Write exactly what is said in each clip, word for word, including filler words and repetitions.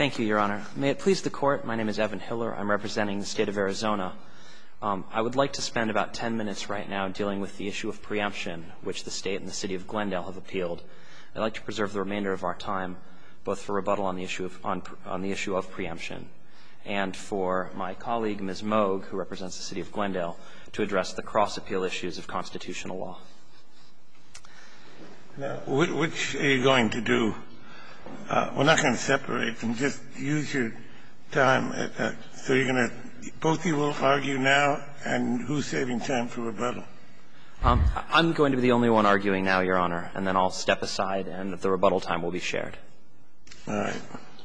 Thank you, Your Honor. May it please the Court, my name is Evan Hiller. I'm representing the State of Arizona. Um, I would like to spend about ten minutes right now dealing with the issue of preemption, which the State and the City of Glendale have appealed. I'd like to preserve the remainder of our time, both for rebuttal on the issue of, on, on the issue of preemption, and for my colleague, Miz Moog, who represents the City of Glendale, to address the cross-appeal issues of constitutional law. Now, which are you going to do? Uh, we're not going to separate them. Just use your time. At, uh, so you're going to, both of you will argue now, and who's saving time for rebuttal? Um, I'm going to be the only one arguing now, Your Honor, and then I'll step aside and the rebuttal time will be shared. All right.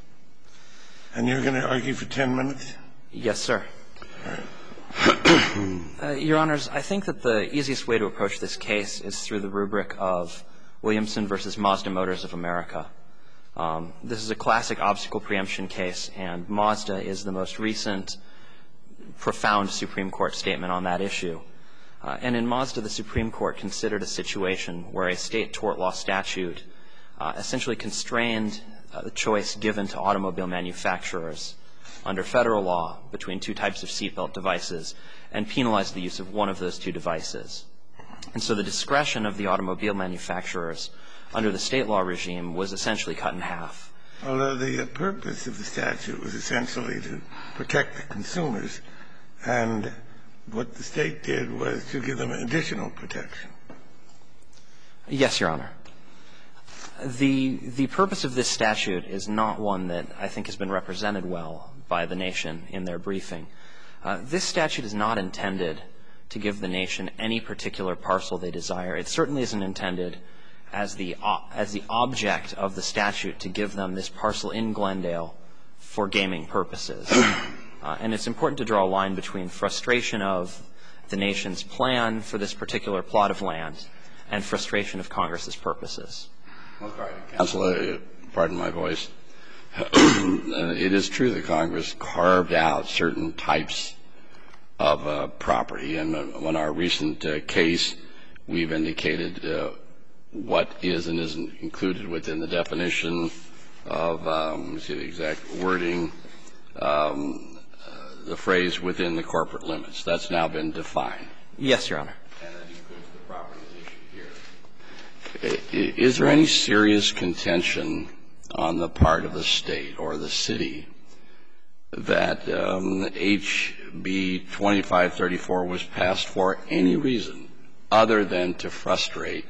And you're going to argue for ten minutes? Yes, sir. All right. uh, Your Honors, I think that the easiest way to approach this case is through the rubric of Williamson versus Mazda Motors of America. Um, this is a classic obstacle preemption case, and Mazda is the most recent profound Supreme Court statement on that issue. Uh, and in Mazda, the Supreme Court considered a situation where a state tort law statute uh, essentially constrained uh, the choice given to automobile manufacturers under federal law between two types of seatbelt devices and penalized the use of one of those two devices. And so the discretion of the automobile manufacturers under the state law regime was essentially cut in half. Although the uh, purpose of the statute was essentially to protect the consumers, and what the state did was to give them additional protection. Yes, Your Honor. The, the purpose of this statute is not one that I think has been represented well by the nation in their briefing. Uh, this statute is not intended to give the nation any particular parcel they desire. It certainly isn't intended as the, as the object of the statute to give them this parcel in Glendale for gaming purposes. Uh, and it's important to draw a line between frustration of the nation's plan for this particular plot of land and frustration of Congress's purposes. Well, Counsel, uh, pardon my voice. It is true that Congress carved out certain types of uh, property, and uh, on our recent uh, case, we've indicated uh, what is and isn't included within the definition of, um, let me see the exact wording, um, uh, the phrase within the corporate limits. That's now been defined. Yes, Your Honor. And that includes the property issued here. Is there any serious contention on the part of the state or the city that um, H B twenty-five thirty-four was passed for any reason other than to frustrate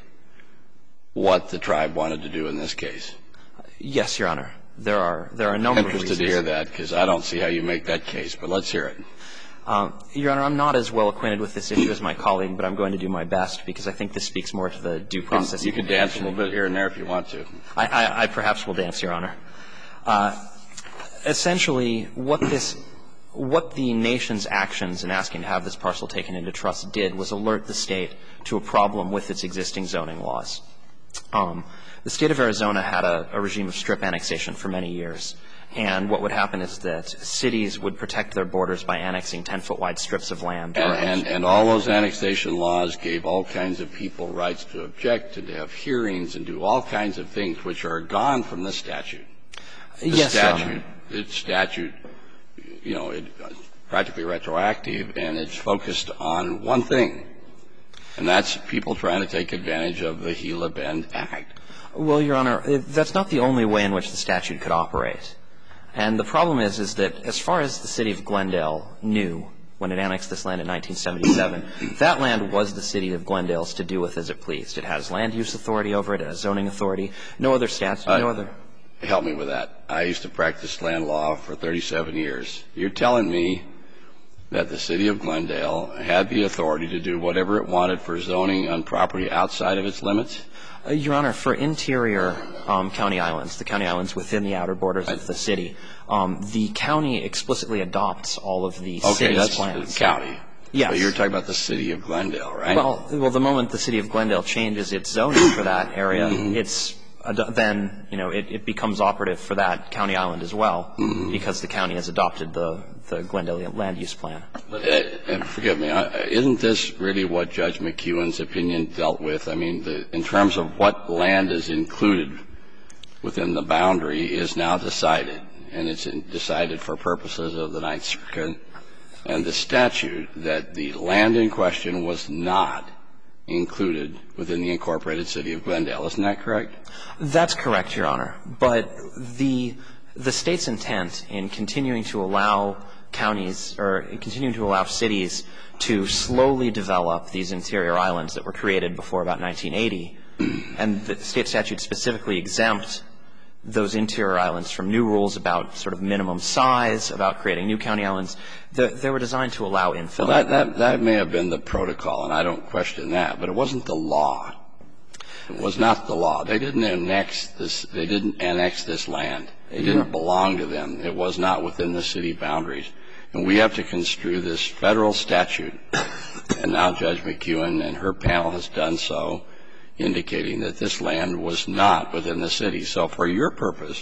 what the tribe wanted to do in this case? Yes, Your Honor. There are there are a number of reasons. I'm interested to hear that because I don't see how you make that case, but let's hear it. Um, Your Honor, I'm not as well acquainted with this issue as my colleague, but I'm going to do my best because I think this speaks more to the due process. You can dance a little bit here and there if you want to. I, I, I perhaps will dance, Your Honor. Uh, essentially, what this, what the nation's actions in asking to have this parcel taken into trust did was alert the state to a problem with its existing zoning laws. Um, the state of Arizona had a, a regime of strip annexation for many years. And what would happen is that cities would protect their borders by annexing ten-foot wide strips of land. And, and, and all those annexation laws gave all kinds of people rights to object and to have hearings and do all kinds of things which are gone from this statute. The yes, statute, Your Honor. This statute, you know, it's practically retroactive, and it's focused on one thing, and that's people trying to take advantage of the Gila Bend Act. Well, Your Honor, that's not the only way in which the statute could operate. And the problem is, is that as far as the city of Glendale knew when it annexed this land in nineteen seventy-seven, that land was the city of Glendale's to do with as it pleased. It has land use authority over it, it has zoning authority, no other statute, no uh, other. Help me with that. I used to practice land law for thirty-seven years. You're telling me that the city of Glendale had the authority to do whatever it wanted for zoning on property outside of its limits? Uh, Your Honor, for interior um, county islands, the county islands within the outer borders of the city, um, the county explicitly adopts all of the okay, city's that's plans. The county. Yes. But you're talking about the city of Glendale, right? Well, well, the moment the city of Glendale changes its zoning for that area, mm-hmm. it's uh, then you know it, it becomes operative for that county island as well, mm-hmm. because the county has adopted the the Glendale land use plan. But, uh, and forgive me, uh, isn't this really what Judge McEwen's opinion dealt with? I mean, the, in terms of what land is included within the boundary is now decided. and it's decided for purposes of the Ninth Circuit and the statute that the land in question was not included within the incorporated city of Glendale. Isn't that correct? That's correct, Your Honor. But the the State's intent in continuing to allow counties or continuing to allow cities to slowly develop these interior islands that were created before about nineteen eighty, and the State statute specifically exempt those interior islands from new rules about sort of minimum size, about creating new county islands. The, they were designed to allow infill. Well, that, that, that may have been the protocol, and I don't question that, but it wasn't the law. It was not the law. They didn't annex this, they didn't annex this land. It didn't belong to them. It was not within the city boundaries. And we have to construe this federal statute, and now Judge McEwen and her panel has done so, indicating that this land was not within the city. So for your purpose,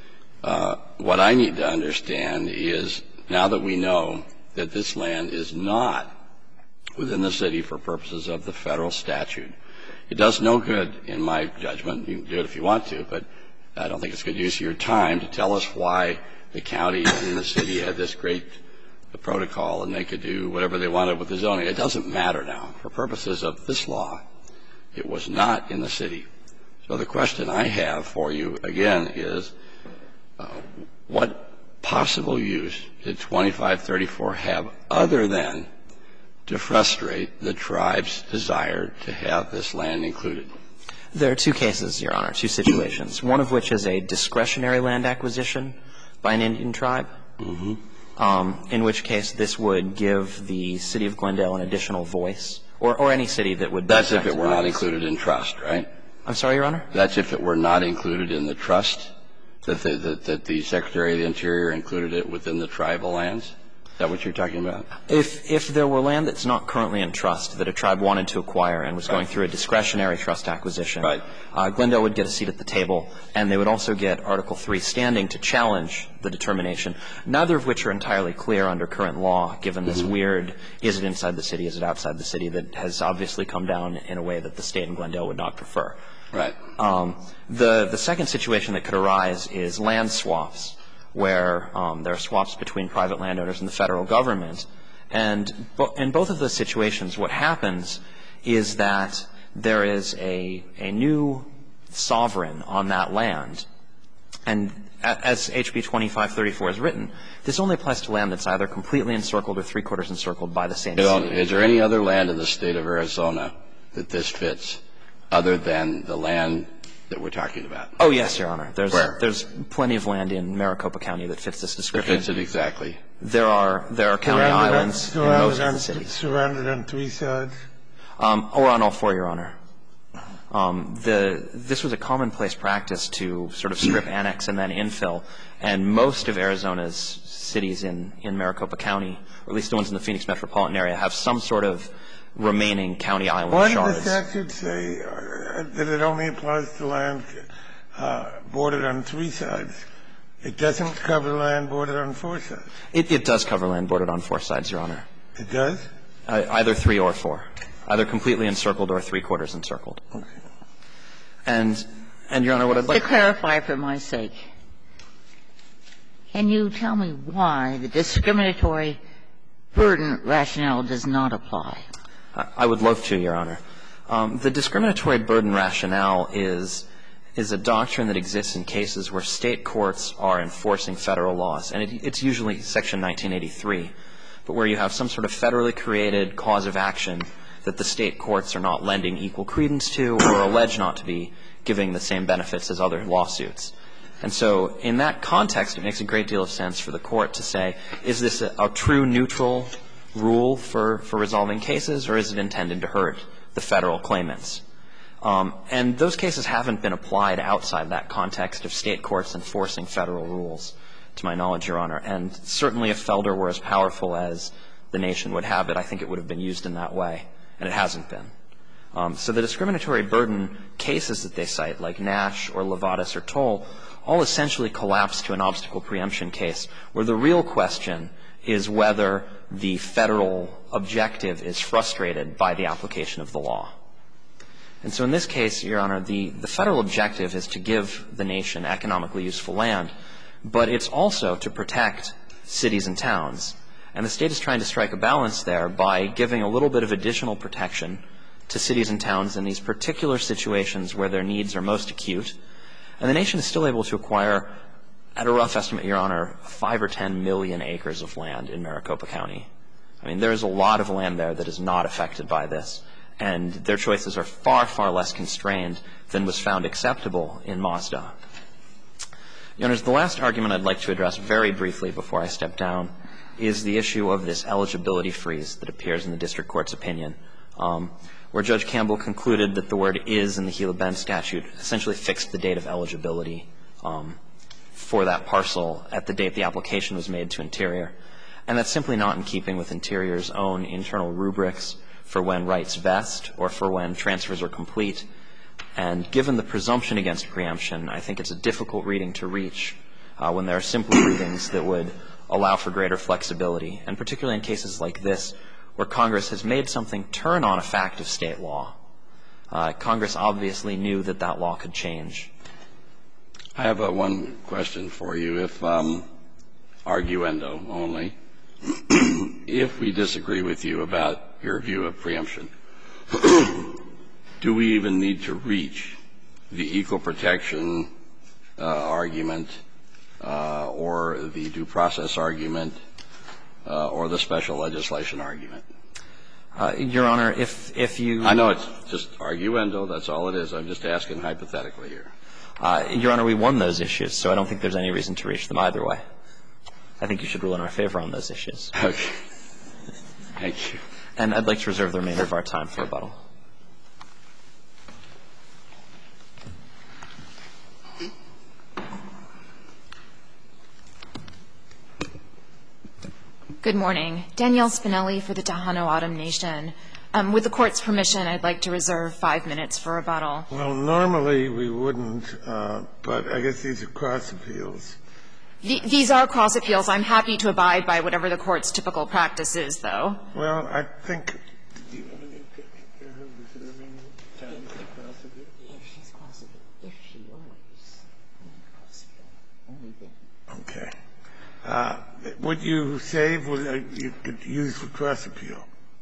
uh, what I need to understand is, now that we know that this land is not within the city for purposes of the federal statute, it does no good, in my judgment, you can do it if you want to, but I don't think it's good use of your time to tell us why the county and the city had this great protocol and they could do whatever they wanted with the zoning. It doesn't matter now. For purposes of this law, it was not in the city. So the question I have for you, again, is uh, what possible use did twenty-five thirty-four have other than to frustrate the tribe's desire to have this land included? There are two cases, Your Honor, two situations, one of which is a discretionary land acquisition by an Indian tribe, mm-hmm. um, in which case this would give the city of Glendale an additional voice, or, or any city that would be That's if it were not this. included in trust, right? I'm sorry, Your Honor? That's if it were not included in the trust, that the, that, that the Secretary of the Interior included it within the tribal lands? Is that what you're talking about? If, if there were land that's not currently in trust that a tribe wanted to acquire and was right. going through a discretionary trust acquisition, right. uh, Glendale would get a seat at the table, and they would also get Article three standing to challenge the determination, neither of which are entirely clear under current law, given this mm-hmm. weird, is it inside the city, is it outside the city, that has obviously come down in a way that the State and Glendale would not prefer. Right. Um, the, the second situation that could arise is land swaps, where um, there are swaps between private landowners and the federal government. And bo- in both of those situations, what happens is that there is a, a new sovereign on that land. And a- as H B twenty-five thirty-four is written, this only applies to land that's either completely encircled or three-quarters encircled by the same Bill, city. is there any other land in the state of Arizona that this fits, other than the land that we're talking about? Oh, yes, Your Honor. There's, Where? there's plenty of land in Maricopa County that fits this That description. fits it exactly. There are there are county Surrounded islands on, in most surrounded of on, the cities. Surrounded on three sides? Um, or on all four, Your Honor. Um, the, this was a commonplace practice to sort of strip, annex, and then infill. And most of Arizona's cities in, in Maricopa County, or at least the ones in the Phoenix metropolitan area, have some sort of remaining county island Why shards. did the statute say uh, that it only applies to land uh, bordered on three sides? It doesn't cover land bordered on four sides. It, it does cover land bordered on four sides, Your Honor. It does? Uh, either three or four. Either completely encircled or three-quarters encircled. Okay. And, and, Your Honor, what I'd like to clarify for my sake, can you tell me why the discriminatory burden rationale does not apply? I would love to, Your Honor. Um, the discriminatory burden rationale is is a doctrine that exists in cases where state courts are enforcing federal laws, and it, it's usually Section nineteen eighty-three, but where you have some sort of federally created cause of action that the state courts are not lending equal credence to or allege not to be giving the same benefits as other lawsuits. And so in that context, it makes a great deal of sense for the court to say, is this a, a true neutral rule for, for resolving cases, or is it intended to hurt the federal claimants? Um, and those cases haven't been applied outside that context of state courts enforcing federal rules, to my knowledge, Your Honor. And certainly if Felder were as powerful as the nation would have it, I think it would have been used in that way, and it hasn't been. Um, so the discriminatory burden cases that they cite, like Nash or Levatas or Toll, all essentially collapse to an obstacle preemption case, where the real question is whether the federal objective is frustrated by the application of the law. And so in this case, Your Honor, the, the federal objective is to give the nation economically useful land, but it's also to protect cities and towns. And the state is trying to strike a balance there by giving a little bit of additional protection to cities and towns in these particular situations where their needs are most acute. And the nation is still able to acquire, at a rough estimate, Your Honor, five or ten million acres of land in Maricopa County. I mean, there is a lot of land there that is not affected by this, and their choices are far, far less constrained than was found acceptable in Mazda. Your Honors, the last argument I'd like to address very briefly before I step down is the issue of this eligibility freeze that appears in the district court's opinion, um, where Judge Campbell concluded that the word is in the Gila Bend statute essentially fixed the date of eligibility um, for that parcel at the date the application was made to Interior. And that's simply not in keeping with Interior's own internal rubrics for when rights vest or for when transfers are complete. And given the presumption against preemption, I think it's a difficult reading to reach uh, when there are simple readings that would allow for greater flexibility, and particularly in cases like this where Congress has made something turn on a fact of state law. Uh, Congress obviously knew that that law could change. I have uh, one question for you, if um, arguendo only. If we disagree with you about your view of preemption, do we even need to reach the equal protection uh, argument uh, or the due process argument uh, or the special legislation argument? Uh, Your Honor, if, if you... I know it's just arguendo. That's all it is. I'm just asking hypothetically here. Uh, Your Honor, we won those issues, so I don't think there's any reason to reach them either way. I think you should rule in our favor on those issues. Okay. Thank you. And I'd like to reserve the remainder of our time for rebuttal. Good morning. Danielle Spinelli for the Tejano Autumn Nation. Um, with the Court's permission, I'd like to reserve five minutes for rebuttal. Well, normally we wouldn't, uh, but I guess these are cross appeals. The, these are cross appeals. I'm happy to abide by whatever the Court's typical practice is, though. Well, I think. Okay. Uh, would you save what you could use for cross appeal?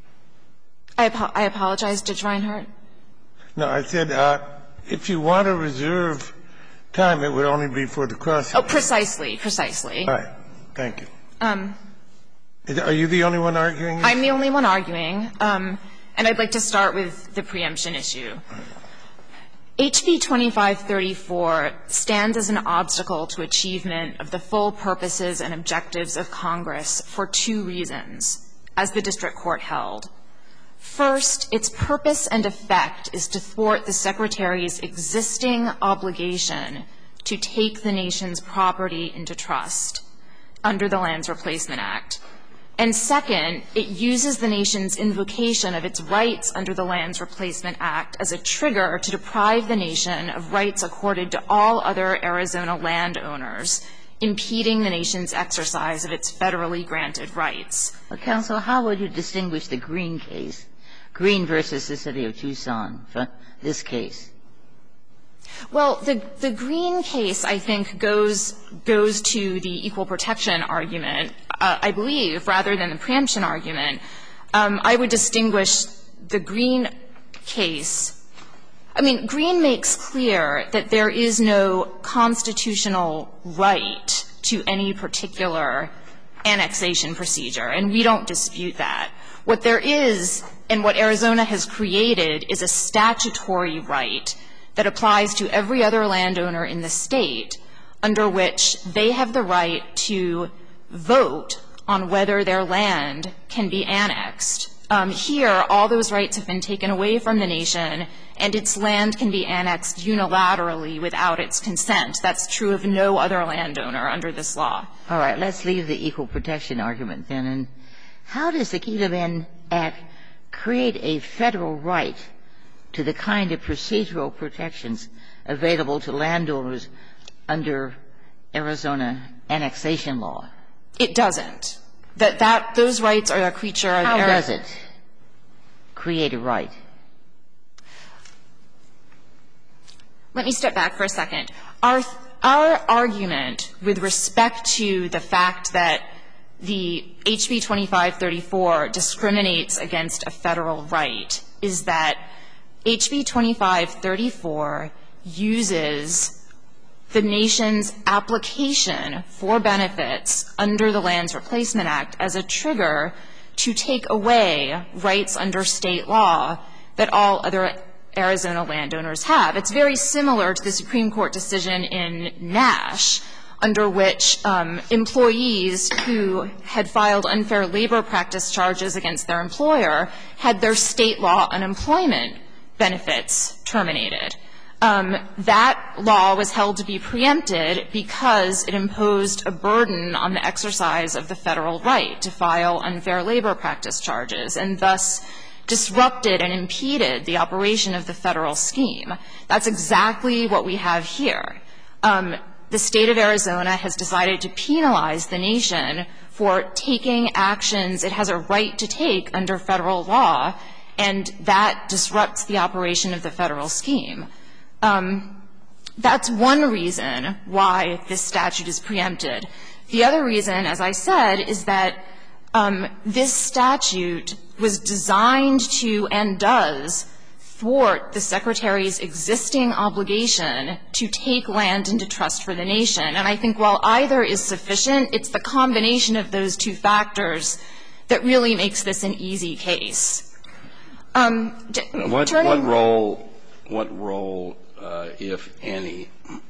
I, apo- I apologize, Judge Reinhart. No, I said uh, if you want to reserve time, it would only be for the cross appeal. Oh, precisely, precisely. All right. Thank you. Um, Is, are you the only one arguing? I'm the only one arguing, um, and I'd like to start with the preemption issue. H B twenty-five thirty-four stands as an obstacle to achievement of the full purposes and objectives of Congress for two reasons, as the district court held. First, its purpose and effect is to thwart the Secretary's existing obligation to take the nation's property into trust under the Lands Replacement Act. And second, it uses the nation's invocation of its rights under the Lands Replacement Act as a trigger to deprive the nation of rights accorded to all other Arizona landowners, impeding the nation's exercise of its federally granted rights. Well, counsel, how would you distinguish the Green case, Green versus the city of Tucson, for this case? Well, the, the Green case, I think, goes, goes to the equal protection argument, uh, I believe, rather than the preemption argument. Um, I would distinguish the Green case. I mean, Green makes clear that there is no constitutional right to any particular annexation procedure, and we don't dispute that. What there is, and what Arizona has created, is a statutory right that applies to every other landowner in the state, under which they have the right to vote on whether their land can be annexed. Um, here, all those rights have been taken away from the nation, and its land can be annexed unilaterally without its consent. That's true of no other landowner under this law. All right, let's leave the equal protection argument then. And how does the Gila Bend Act create a federal right to the kind of procedural protections available to landowners under Arizona annexation law? It doesn't. That, that, those rights are a creature of How Ari- does it create a right? Let me step back for a second. Our, our argument with respect to the fact that the H B twenty-five thirty-four discriminates against a federal right is that H B twenty-five thirty-four uses the nation's application for benefits under the Lands Replacement Act as a trigger to take away rights under state law that all other Arizona landowners have. It's very similar to the Supreme Court decision in Nash, under which um, employees who had filed unfair labor practice charges against their employer had their state law unemployment benefits terminated. Um, that law was held to be preempted because it imposed a burden on the exercise of the federal right to file unfair labor practice charges, and thus disrupted and impeded the operation of the federal scheme. That's exactly what we have here. Um, the state of Arizona has decided to penalize the nation for taking actions it has a right to take under federal law, and that disrupts the operation of the federal scheme. Um, that's one reason why this statute is preempted. The other reason, as I said, is that um, this statute was designed to and does thwart the Secretary's existing obligation to take land into trust for the nation. And I think while either is sufficient, it's the combination of those two factors that really makes this an easy case. Um, what, what role, what role, uh, if any,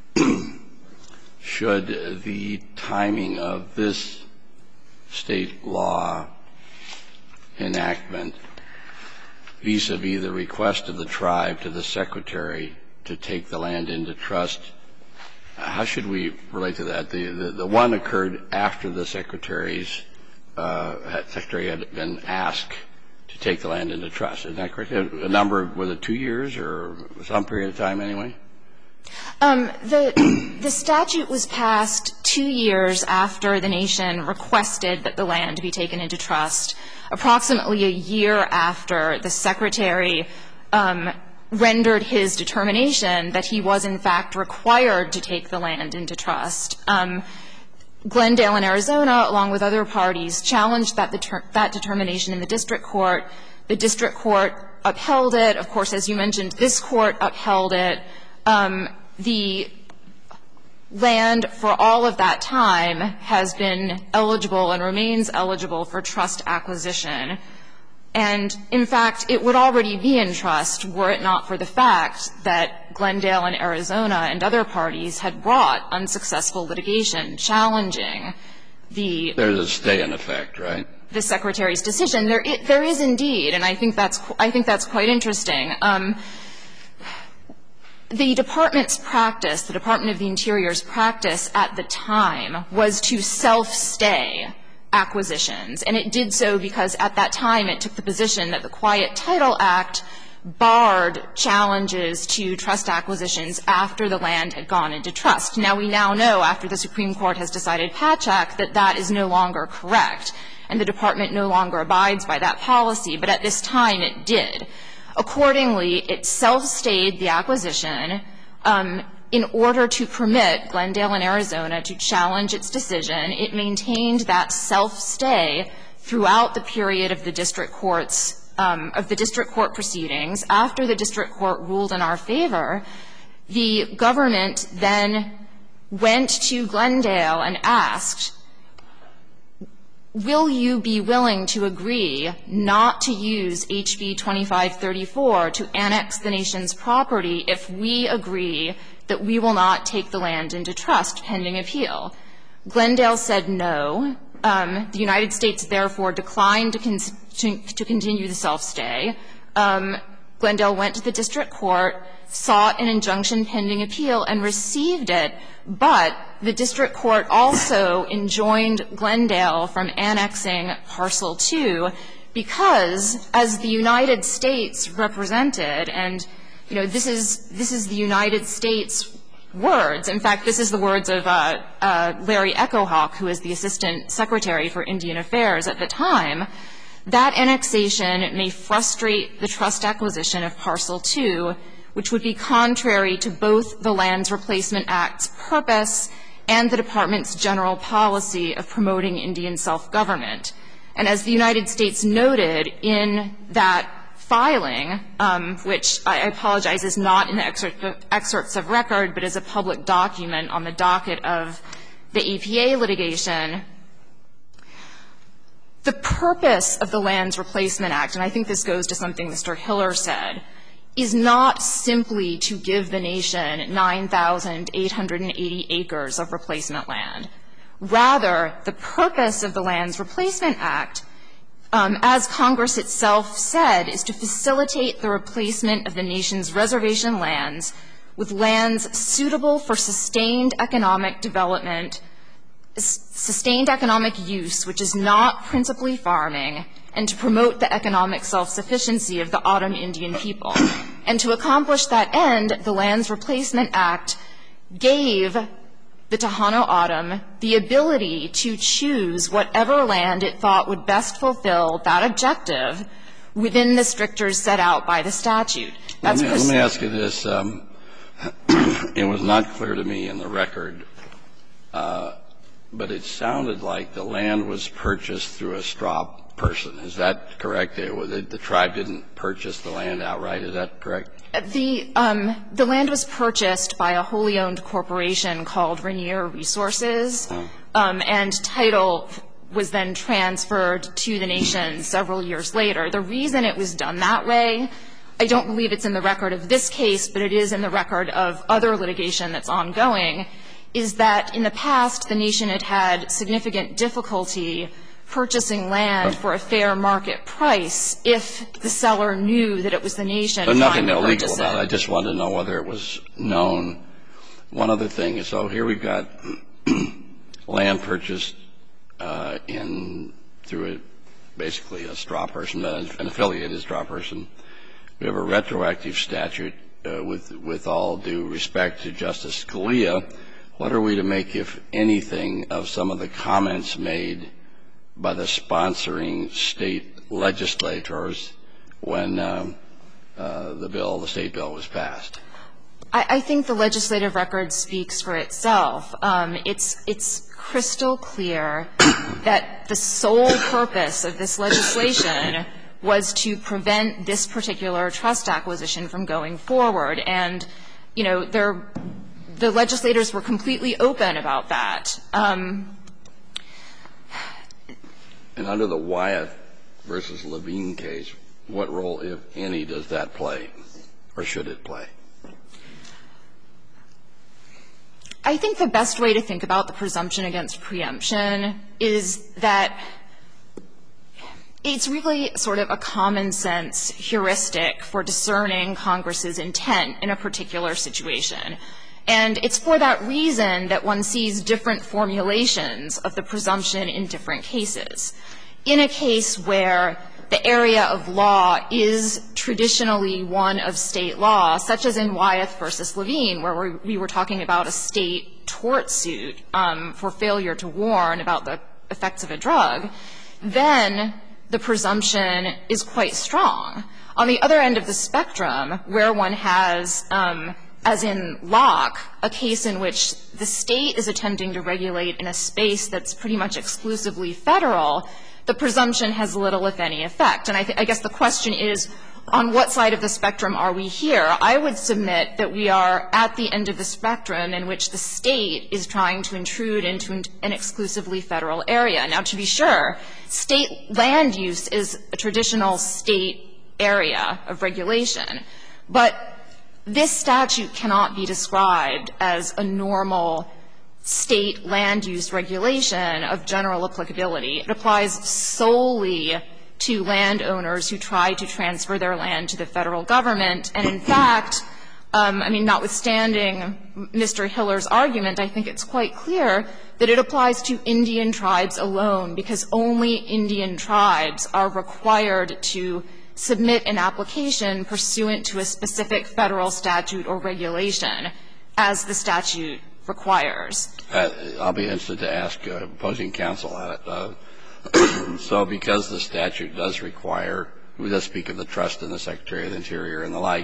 should the timing of this state law enactment vis-a-vis the request of the tribe to the Secretary to take the land into trust, how should we relate to that? The, the, the one occurred after the Secretary's, uh, Secretary had been asked to take the land into trust. Is that correct? A number, was it two years or some period of time anyway? Um, the, the statute was passed two years after the nation requested that the land be taken into trust, approximately a year after the Secretary um, rendered his determination that he was in fact required to take the land into trust. Um, Glendale and Arizona, along with other parties, challenged that, deter- that determination in the district court. The district court upheld it. Of course, as you mentioned, this court upheld it. Um, the land for all of that time has been eligible and remains eligible for trust acquisition. And, in fact, it would already be in trust were it not for the fact that Glendale and Arizona and other parties had brought unsuccessful litigation challenging the — There's a stay in effect, right? The Secretary's decision. There, it, there is indeed, and I think that's I think that's quite interesting. Um, the Department's practice, the Department of the Interior's practice at the time was to self-stay acquisitions, and it did so because at that time it took the position that the Quiet Title Act barred challenges to trust acquisitions after the land had gone into trust. Now, we now know, after the Supreme Court has decided Patchak, that that is no longer correct, and the Department no longer abides by that policy, but at this time it did. Accordingly, it self-stayed the acquisition um, in order to permit Glendale and Arizona to challenge its decision. It maintained that self-stay throughout the period of the district court's um, of the district court proceedings. After the district court ruled in our favor, the government then went to Glendale and asked, will you be willing to agree not to use H B twenty-five thirty-four to annex the nation's property if we agree that we will not take the land into trust pending appeal? Glendale said no. Um, the United States, therefore, declined to, con- to, to continue the self-stay. Um, Glendale went to the district court, sought an injunction pending appeal, and received it, but the district court also enjoined Glendale from annexing Parcel two because, as the United States represented, and, you know, this is, this is the United States' words. In fact, this is the words of uh, uh, Larry Echohawk, who is the Assistant Secretary for Indian Affairs at the time. That annexation may frustrate the trust acquisition of Parcel two, which would be contrary to both the Lands Replacement Act's purpose and the Department's general policy of promoting Indian self-government. And as the United States noted in that filing, um, which I apologize is not in the excerpt of, excerpts of record, but is a public document on the docket of the E P A litigation, the purpose of the Lands Replacement Act, and I think this goes to something Mister Hiller said, is not simply to give the nation nine thousand eight hundred eighty acres of replacement land. Rather, the purpose of the Lands Replacement Act, um, as Congress itself said, is to facilitate the replacement of the nation's reservation lands with lands suitable for sustained economic development, sustained economic use, which is not principally farming, and to promote the economic self-sufficiency of the Autumn Indian people. And to accomplish that end, the Lands Replacement Act gave the Tohono O'odham the ability to choose whatever land it thought would best fulfill that objective within the strictures set out by the statute. That's let, me, let me ask you this. Um, it was not clear to me in the record, uh, but it sounded like the land was purchased through a straw person. Is that correct? It was, the tribe didn't purchase the land outright. Is that correct? The, um, the land was purchased by a wholly owned corporation called Rainier Resources, oh. um, and title was then transferred to the nation several years later. The reason it was done that way, I don't believe it's in the record of this case, but it is in the record of other litigation that's ongoing, is that in the past the nation had had significant difficulty purchasing land for a fair market price if the seller knew that it was the nation but trying nothing to illegal purchase about it. it. I just wanted to know whether it was known. One other thing is, so here we've got land purchased uh, in through a, basically a straw person, uh, an affiliated straw person. We have a retroactive statute uh, with with all due respect to Justice Scalia. What are we to make, if anything, of some of the comments made by the sponsoring state legislators when um, uh, the bill, the state bill, was passed? I, I think the legislative record speaks for itself. Um, it's it's crystal clear that the sole purpose of this legislation was to prevent this particular trust acquisition from going forward, and you know, there, the legislators were completely open about that. Um, And under the Wyeth versus Levine case, what role, if any, does that play, or should it play? I think the best way to think about the presumption against preemption is that it's really sort of a common sense heuristic for discerning Congress's intent in a particular situation. And it's for that reason that one sees different formulations of the presumption in different cases. In a case where the area of law is traditionally one of state law, such as in Wyeth versus Levine, where we were talking about a state tort suit um, for failure to warn about the effects of a drug, then the presumption is quite strong. On the other end of the spectrum, where one has um, as in Locke, a case in which the state is attempting to regulate in a space that's pretty much exclusively federal, the presumption has little, if any, effect. And I, th- I guess the question is, on what side of the spectrum are we here? I would submit that we are at the end of the spectrum in which the state is trying to intrude into an, an exclusively federal area. Now, to be sure, state land use is a traditional state area of regulation, but this statute cannot be described as a normal state land use regulation of general applicability. It applies solely to landowners who try to transfer their land to the federal government. And in fact, um, I mean, notwithstanding Mister Hiller's argument, I think it's quite clear that it applies to Indian tribes alone, because only Indian tribes are required to submit an application pursuant to a specific federal statute or regulation, as the statute requires. Uh, I'll be interested to ask uh, opposing counsel on it. Uh, so because the statute does require, we does speak of the trust in the Secretary of the Interior and the like,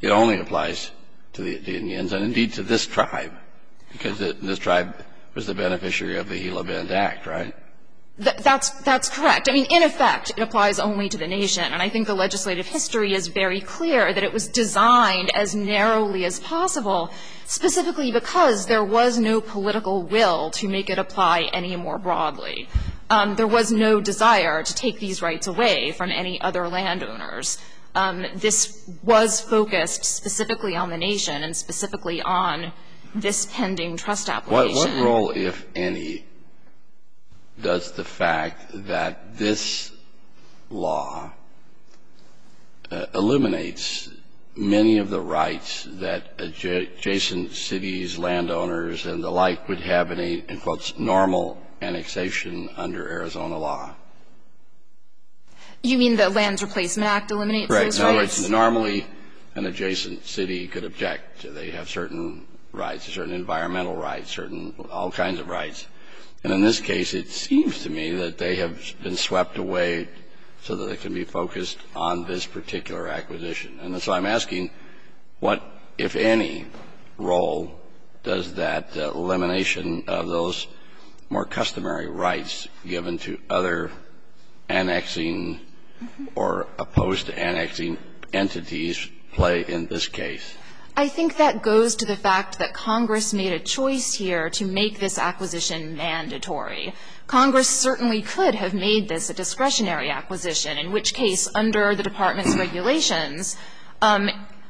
it only applies to the, the Indians and indeed to this tribe, because it, this tribe was the beneficiary of the Gila Bend Act, right? Th- that's that's correct. I mean, in effect, it applies only to the nation, and I think the legislative history is very clear that it was designed as narrowly as possible, specifically because there was no political will to make it apply any more broadly. Um, there was no desire to take these rights away from any other landowners. Um, this was focused specifically on the nation and specifically on this pending trust application. What, what role, if any, does the fact that this law uh, eliminates many of the rights that adjacent cities, landowners, and the like would have in a, in quotes, normal annexation under Arizona law? You mean the Lands Replacement Act eliminates Correct. those In other rights? words, normally an adjacent city could object. They have certain rights, certain environmental rights, certain all kinds of rights. And in this case, it seems to me that they have been swept away so that they can be focused on this particular acquisition. And so I'm asking, what, if any, role does that uh, elimination of those more customary rights given to other annexing or opposed to annexing entities play in this case? I think that goes to the fact that Congress made a choice here to make this acquisition mandatory. Congress certainly could have made this a discretionary acquisition, in which case, under the Department's regulations, um,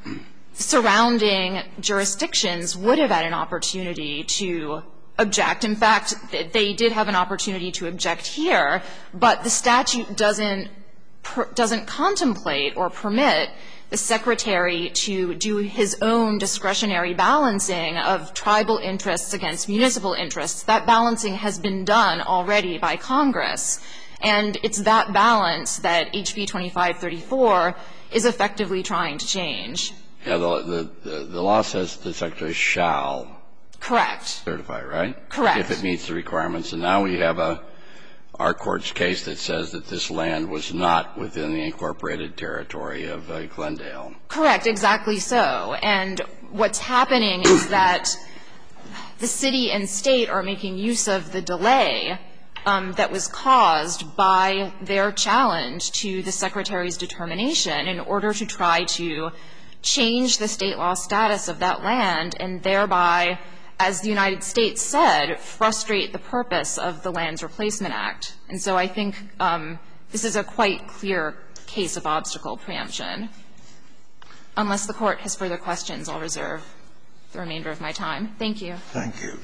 surrounding jurisdictions would have had an opportunity to object. In fact, they did have an opportunity to object here, but the statute doesn't per, doesn't contemplate or permit the Secretary to do his own discretionary balancing of tribal interests against municipal interests. That balancing has been done already by Congress. And it's that balance that H B twenty-five thirty-four is effectively trying to change. Yeah, the, the, the law says the Secretary shall Correct. certify, right? Correct. If it meets the requirements. And now we have a our court's case that says that this land was not within the incorporated territory of uh, Glendale. Correct, exactly so. And what's happening is that the city and state are making use of the delay um, that was caused by their challenge to the Secretary's determination in order to try to change the state law status of that land and thereby, as the United States said, frustrate the purpose of the Lands Replacement Act. And so I think um, this is a quite clear case of obstacle preemption. Unless the Court has further questions, I'll reserve the remainder of my time. Thank you. Thank you.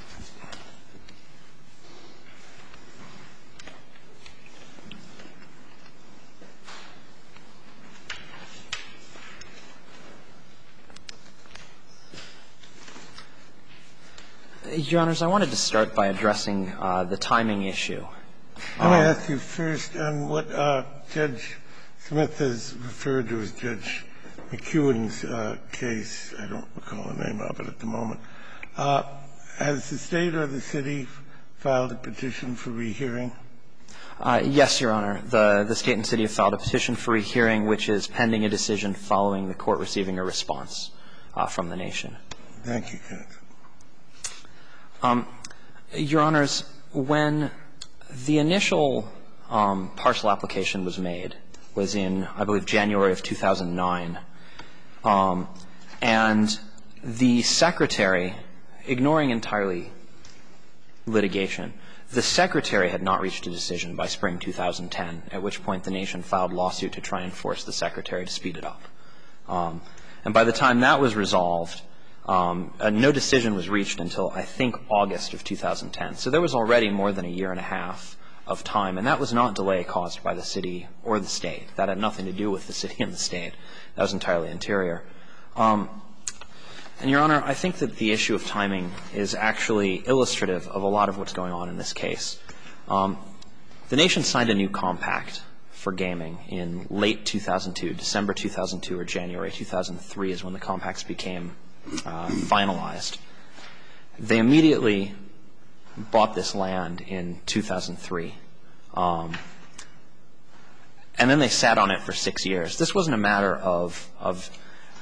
Your Honors, I wanted to start by addressing uh, the timing issue. Let me ask you first on what uh, Judge Smith has referred to as Judge McEwen's uh, case. I don't recall the name of it at the moment. Uh, has the state or the city filed a petition for rehearing? Uh, yes, Your Honor. The, the state and city have filed a petition for rehearing, which is pending a decision following the court receiving a response uh, from the nation. Thank you, counsel. Um, Your Honors, when the initial um, parcel application was made was in, I believe, January of two thousand nine, um, and the Secretary, ignoring entirely litigation, the Secretary had not reached a decision by spring two thousand ten, at which point the nation filed lawsuit to try and force the Secretary to speed it up. Um, and by the time that was resolved, Um, uh, no decision was reached until, I think, August of two thousand ten. So there was already more than a year and a half of time, and that was not delay caused by the city or the state. That had nothing to do with the city and the state. That was entirely interior. Um, and, Your Honor, I think that the issue of timing is actually illustrative of a lot of what's going on in this case. Um, the nation signed a new compact for gaming in late two thousand two, December two thousand two or January two thousand three is when the compacts became Uh, finalized. They immediately bought this land in two thousand three, um, and then they sat on it for six years. This wasn't a matter of, of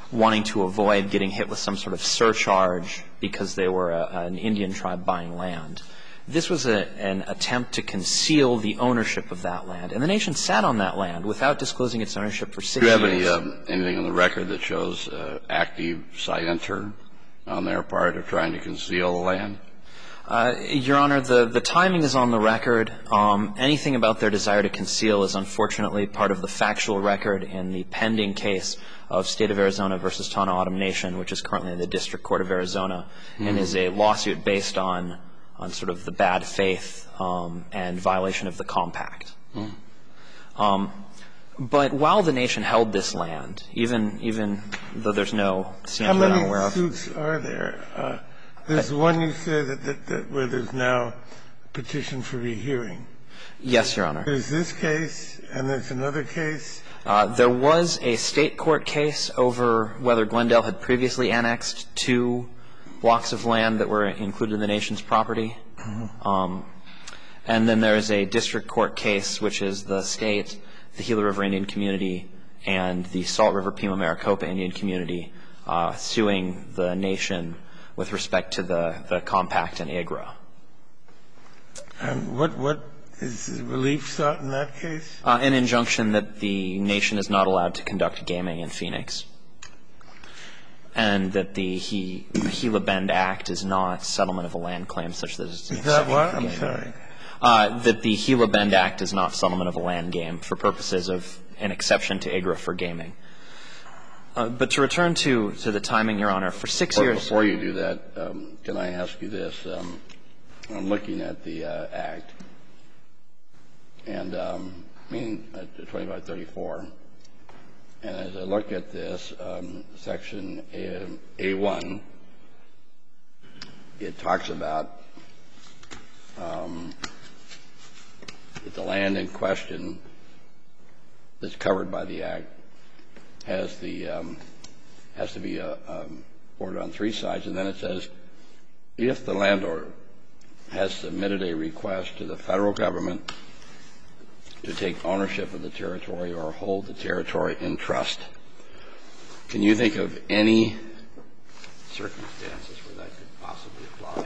wanting to avoid getting hit with some sort of surcharge because they were a, an Indian tribe buying land. This was a, an attempt to conceal the ownership of that land. And the nation sat on that land without disclosing its ownership for six years. Do you have any, uh, anything on the record that shows uh, active scienter on their part of trying to conceal the land? Uh, Your Honor, the, the timing is on the record. Um, anything about their desire to conceal is unfortunately part of the factual record in the pending case of State of Arizona versus Tohono O'odham Nation, which is currently in the District Court of Arizona, mm. and is a lawsuit based on on sort of the bad faith um, and violation of the compact. Mm. Um, but while the nation held this land, even even though there's no scienter that I'm aware of. How many suits are there? Uh, there's one you said that, that, that where there's now a petition for rehearing. Yes, Your Honor. There's this case, and there's another case. Uh, there was a state court case over whether Glendale had previously annexed two blocks of land that were included in the nation's property. Mm-hmm. Um, and then there is a district court case, which is the state, the Gila River Indian Community, and the Salt River Pima Maricopa Indian Community uh, suing the nation with respect to the, the compact and I G R A. And what what is the relief sought in that case? Uh, an injunction that the nation is not allowed to conduct gaming in Phoenix, and that the he, Gila Bend Act is not settlement of a land claim such that it's an Is that exception what? for I'm gaming. sorry. Uh, that the Gila Bend Act is not settlement of a land game for purposes of an exception to I G R A for gaming. Uh, but to return to, to the timing, Your Honor, for six Before, years. Before you do that, um, can I ask you this? Um, I'm looking at the uh, Act, and um, I mean, uh, twenty-five thirty-four. And as I look at this, um, Section A, A1, it talks about um, that the land in question that's covered by the Act has the um, has to be uh, um, ordered on three sides, and then it says if the landowner has submitted a request to the federal government to take ownership of the territory or hold the territory in trust. Can you think of any circumstances where that could possibly apply,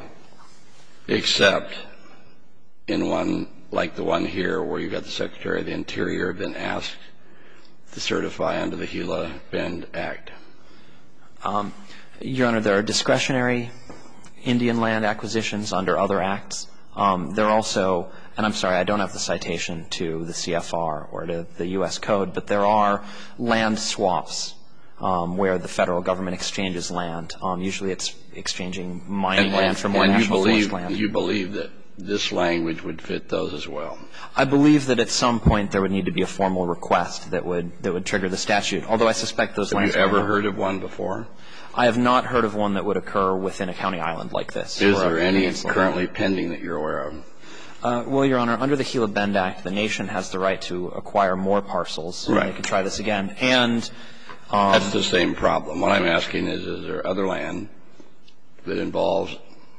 except in one like the one here where you've got the Secretary of the Interior been asked to certify under the Gila Bend Act? Um, Your Honor, there are discretionary Indian land acquisitions under other acts. Um, there are also, and I'm sorry, I don't have the citation to the C F R or to the U S Code, but there are land swaps um, where the federal government exchanges land. Um, usually it's exchanging mining and, land for more and national you believe, forest land. You believe that this language would fit those as well? I believe that at some point there would need to be a formal request that would that would trigger the statute, although I suspect those have lands... Have you ever heard of one before? I have not heard of one that would occur within a county island like this. Is there any currently pending that you're aware of? Uh, well, Your Honor, under the Gila Bend Act, the nation has the right to acquire more parcels. Right. They can try this again. And um, that's the same problem. What I'm asking is, is there other land that involves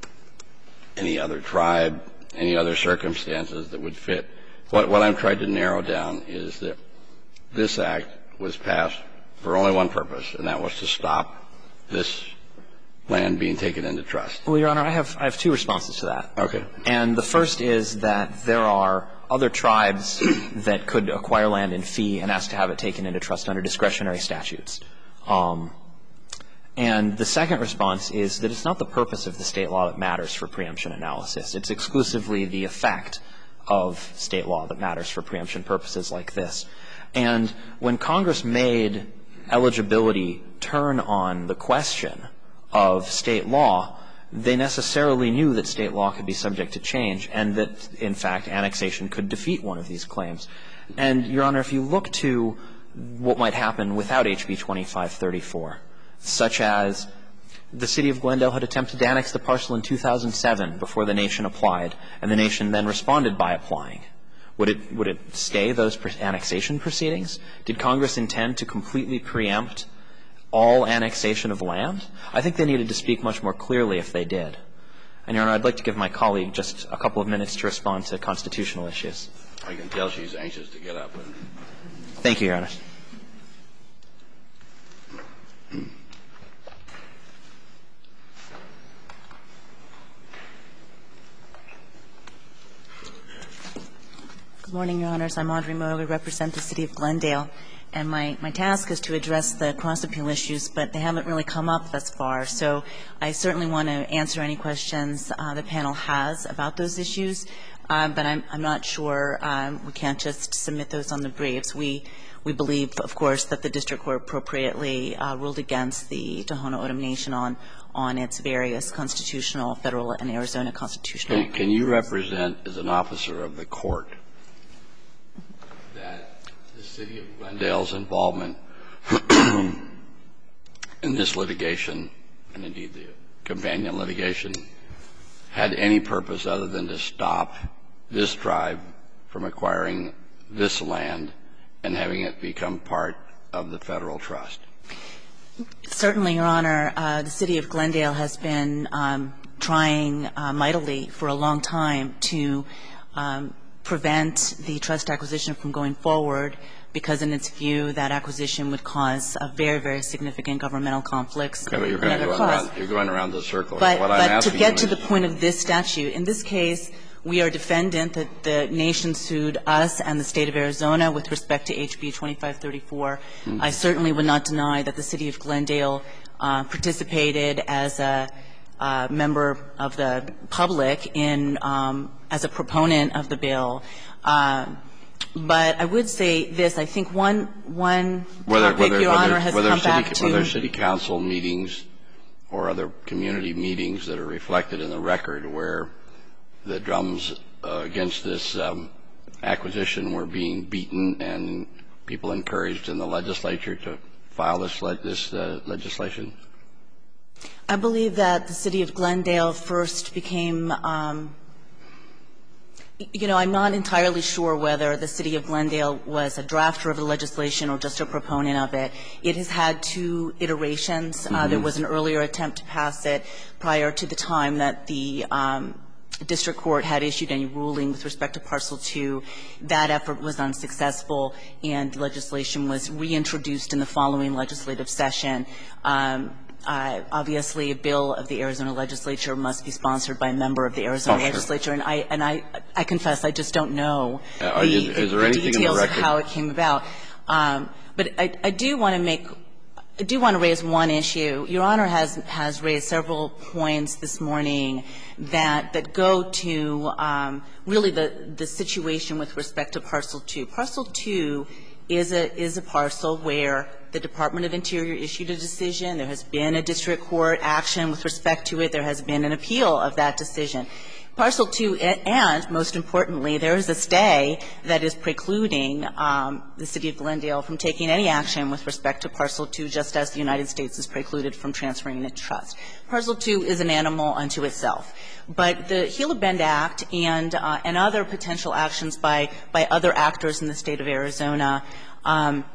any other tribe, any other circumstances that would fit? What, what I'm trying to narrow down is that this act was passed for only one purpose, and that was to stop this land being taken into trust. Well, Your Honor, I have I have two responses to that. Okay. And the first is that there are other tribes that could acquire land in fee and ask to have it taken into trust under discretionary statutes. Um, and the second response is that it's not the purpose of the state law that matters for preemption analysis. It's exclusively the effect of state law that matters for preemption purposes like this. And when Congress made eligibility turn on the question of state law, they necessarily knew that state law could be subject to change and that, in fact, annexation could defeat one of these claims. And, Your Honor, if you look to what might happen without H B twenty-five thirty-four, such as the city of Glendale had attempted to annex the parcel in two thousand seven before the nation applied, and the nation then responded by applying. Would it, would it stay those annexation proceedings? Did Congress intend to completely preempt all annexation of land? I think they needed to speak much more clearly if they did. And, Your Honor, I'd like to give my colleague just a couple of minutes to respond to constitutional issues. I can tell she's anxious to get up. Thank you, Your Honor. Good morning, Your Honors. I'm Audrey Moe. I represent the City of Glendale. And my, my task is to address the cross-appeal issues, but they haven't really come up thus far. So I certainly want to answer any questions uh, the panel has about those issues, uh, but I'm, I'm not sure um, we can't just submit those on the briefs. We, we believe, of course, that the district court appropriately uh, ruled against the Tohono O'odham Nation on, on its various constitutional, federal, and Arizona constitutional. Can, can you represent, as an officer of the court, that the City of Glendale's involvement in this litigation, and indeed the companion litigation, had any purpose other than to stop this tribe from acquiring this land and having it become part of the federal trust? Certainly, Your Honor. Uh, the City of Glendale has been um, trying uh, mightily for a long time to um, prevent the trust acquisition from going forward, because in its view that acquisition would cause a very, very significant governmental conflicts. Okay, but you're going, around, you're going around the circle. But, what I'm but to get to is, the point of this statute, in this case, we are defendant that the nation sued us and the State of Arizona with respect to H B twenty-five thirty-four. Mm-hmm. I certainly would not deny that the City of Glendale uh, participated as a uh, member of the public in um, as a proponent of the bill. Uh, but I would say this. I think one one whether, topic whether, Your whether, Honor has whether come city, back to. Whether city council meetings or other community meetings that are reflected in the record where the drums uh, against this um, acquisition were being beaten and people encouraged in the legislature to file this, le this uh, legislation? I believe that the City of Glendale first became, um, you know, I'm not entirely sure whether the City of Glendale was a drafter of the legislation or just a proponent of it. It has had two iterations. Mm-hmm. uh, there was an earlier attempt to pass it prior to the time that the um, district court had issued any ruling with respect to Parcel two. That effort was unsuccessful, and legislation was reintroduced in the following legislative session. Um, Uh, obviously, a bill of the Arizona legislature must be sponsored by a member of the Arizona oh, legislature, sure. and I and I, I confess I just don't know uh, the, is, is there the anything details in the of how it came about. Um, but I, I do want to make I do want to raise one issue. Your Honor has has raised several points this morning that that go to um, really the the situation with respect to Parcel two. Parcel two is a is a parcel where the Department of Interior issued a decision. There has been a district court action with respect to it. There has been an appeal of that decision. Parcel two, and most importantly, there is a stay that is precluding um, the City of Glendale from taking any action with respect to Parcel two, just as the United States is precluded from transferring its trust. Parcel two is an animal unto itself. But the Gila Bend Act and, uh, and other potential actions by, by other actors in the state of Arizona um,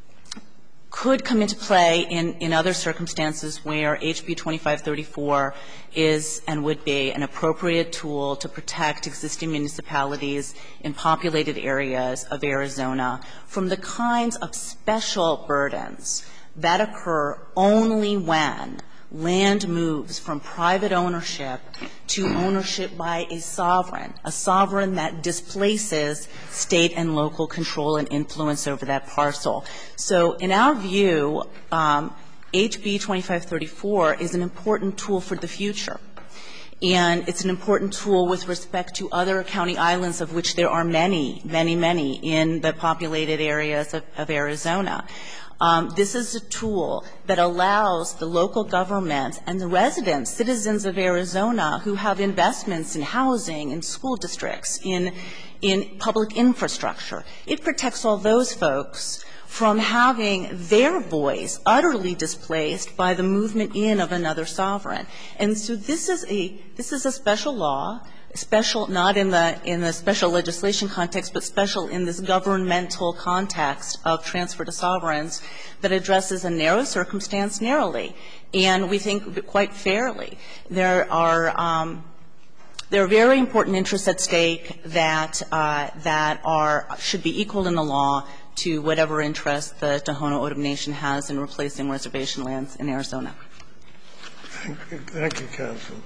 could come into play in, in other circumstances where H B twenty-five thirty-four is and would be an appropriate tool to protect existing municipalities in populated areas of Arizona from the kinds of special burdens that occur only when land moves from private ownership to ownership by a sovereign, a sovereign that displaces state and local control and influence over that parcel. So in our view, um, H B twenty-five thirty-four is an important tool for the future. And it's an important tool with respect to other county islands, of which there are many, many, many in the populated areas of, of Arizona. Um, this is a tool that allows the local government and the residents, citizens of Arizona who have investments in housing, in school districts, in, in public infrastructure. It protects all those folks from having their voice utterly displaced by the movement in of another sovereign. And so this is a, this is a special law, special not in the in the special legislation context, but special in this governmental context of transfer to sovereigns that addresses a narrow circumstance narrowly, and we think quite fairly. There are um, There are very important interests at stake that uh, that are should be equal in the law to whatever interest the Tohono O'odham Nation has in replacing reservation lands in Arizona. Thank you, Thank you counsel.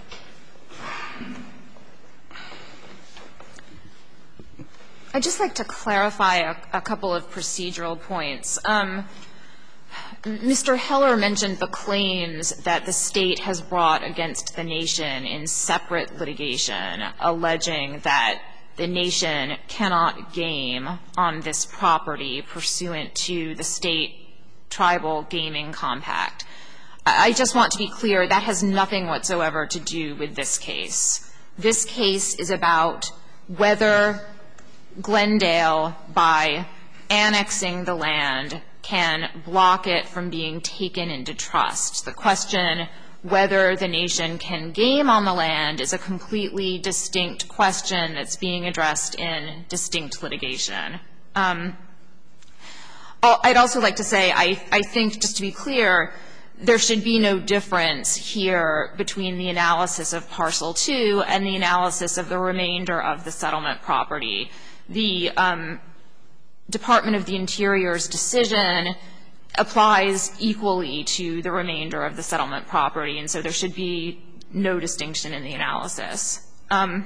I'd just like to clarify a, a couple of procedural points. Um, Mister Heller mentioned the claims that the State has brought against the Nation in separate litigation, alleging that the Nation cannot game on this property pursuant to the State Tribal Gaming Compact. I just want to be clear, that has nothing whatsoever to do with this case. This case is about whether Glendale, by annexing the land, can block it from being taken into trust. The question whether the Nation can game on the land is a completely distinct question that's being addressed in distinct litigation. Um, I'd also like to say, I, I think, just to be clear, there should be no difference here between the analysis of Parcel two and the analysis of the remainder of the settlement property. The um, Department of the Interior's decision applies equally to the remainder of the settlement property, and so there should be no distinction in the analysis. Um,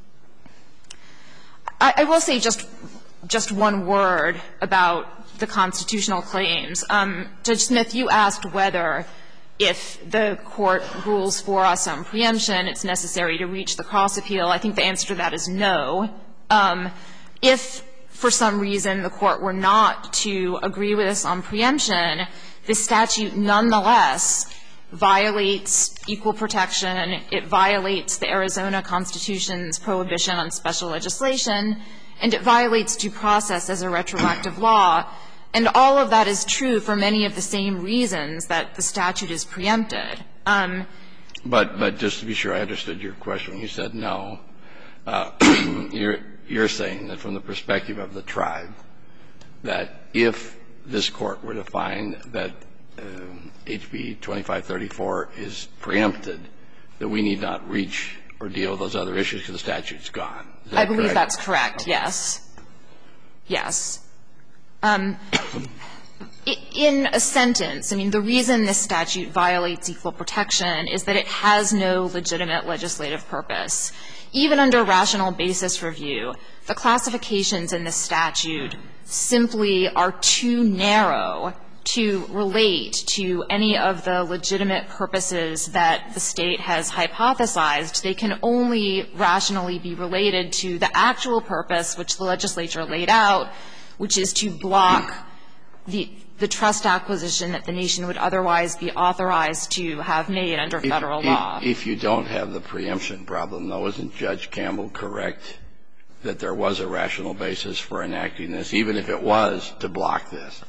I, I will say just just one word about the constitutional claims. Um, Judge Smith, you asked whether, if the Court rules for us on preemption, it's necessary to reach the cross appeal. I think the answer to that is no. Um, if for some reason the Court were not to agree with us on preemption, this statute nonetheless violates equal protection. It violates the Arizona Constitution's prohibition on special legislation, and it violates due process as a retroactive law. And all of that is true for many of the same reasons that the statute is preempted. Um, but but just to be sure I understood your question when you said no, uh, you're you're saying that from the perspective of the tribe, that if this Court were to find that um, H B twenty-five thirty-four is preempted, that we need not reach or deal with those other issues because the statute's gone. Is that I believe correct? that's correct, okay. Yes. Yes. Um, in a sentence, I mean, the reason this statute violates equal protection is that it has no legitimate legislative purpose. Even under rational basis review, the classifications in this statute simply are too narrow to relate to any of the legitimate purposes that the State has hypothesized. They can only rationally be related to the actual purpose which the legislature laid out, which is to block the, the trust acquisition that the Nation would otherwise be authorized to have made under Federal if, law. If, if you don't have the preemption problem, though, isn't Judge Campbell correct that there was a rational basis for enacting this, even if it was to block this?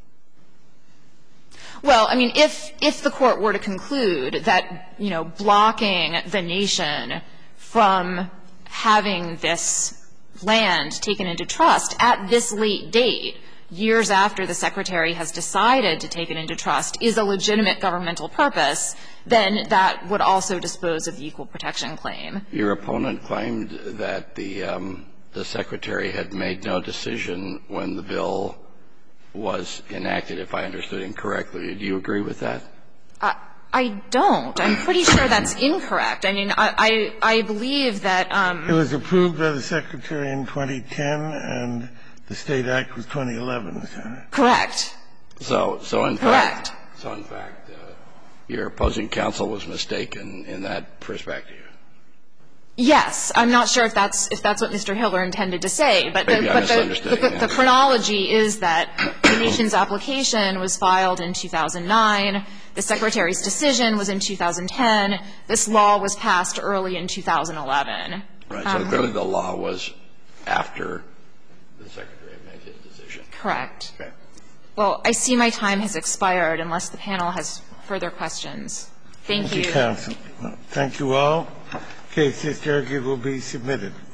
Well, I mean, if, if the Court were to conclude that, you know, blocking the Nation from having this land taken into trust at this late date, years after the Secretary has decided to take it into trust, is a legitimate governmental purpose, then that would also dispose of the equal protection claim. Your opponent claimed that the, um, the Secretary had made no decision when the bill was enacted, if I understood him correctly. Do you agree with that? I, I don't. I'm pretty sure that's incorrect. I mean, I, I, I believe that um, it was approved by the Secretary in twenty ten, and the State Act was twenty eleven. Is that right? Correct. So, so in Correct. fact, so in fact, uh, your opposing counsel was mistaken in that perspective. Yes, I'm not sure if that's if that's what Mister Hiller intended to say, but the, Maybe I but the, misunderstood, the, yeah. the chronology is that the Nation's application was filed in two thousand nine. The Secretary's decision was in two thousand ten. This law was passed early in two thousand eleven. Right. So Um, clearly the law was after the Secretary made his decision. Correct. Okay. Well, I see my time has expired unless the panel has further questions. Thank, Thank you. you, counsel. Thank you all. The case is argued will be submitted.